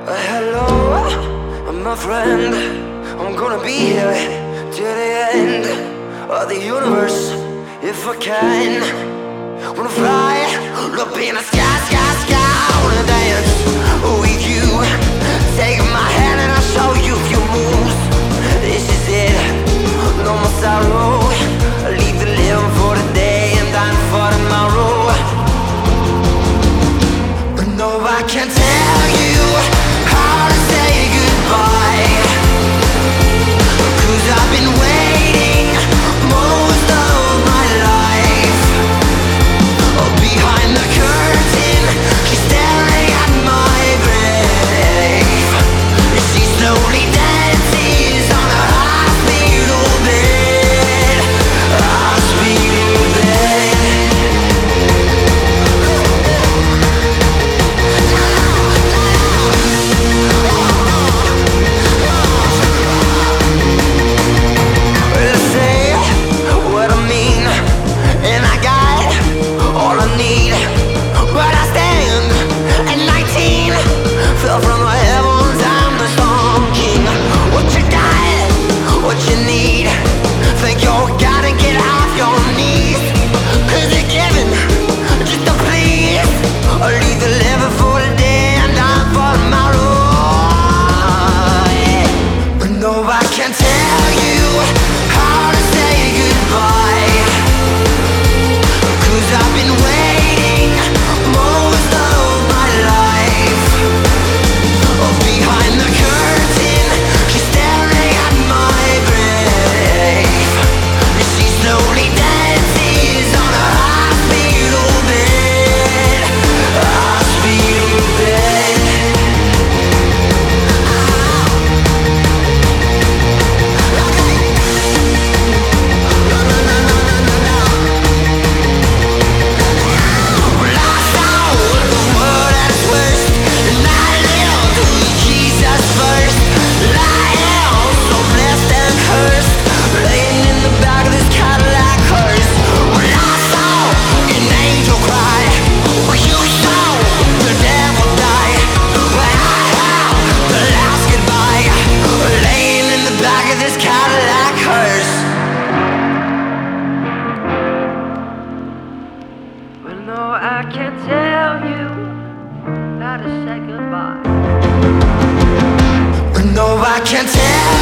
Hello, my friend. I'm gonna be here till the end of the universe if I can. Wanna fly up in the sky, sky, sky. Wanna dance with you. Take my hand and I'll show you a few moves. This is it, no more sorrow. Leave the living for the day and dying for tomorrow. But no, I can't tell you how to say goodbye, 'cause I've been waiting most of my life. Behind the curtain, she's staring at my grave. She slowly dances on a hospital bed, hospital bed. Well, I say what I mean, and I got all I need. But I stand at 19, fell from the heavens, I'm the Storm King. What you got, what you need, think you gotta get off your knees, 'cause you're giving just a please. Or leave the living for the day and die for tomorrow. But no, I can't tell you how to say goodbye, 'cause I've been waiting most of my life. Behind the curtain, she's staring at my grave. She slowly dances on a hospital bed, hospital bed. Well, I saw the world at its worst, and I lived with Jesus first. I am so blessed and cursed, laying in the back of this Cadillac hearse. When I saw an angel cry, well, you saw the devil die. But I have the last goodbye, laying in the back of this Cadillac hearse. Well, no, I can't tell you how to say goodbye. No, I can't tell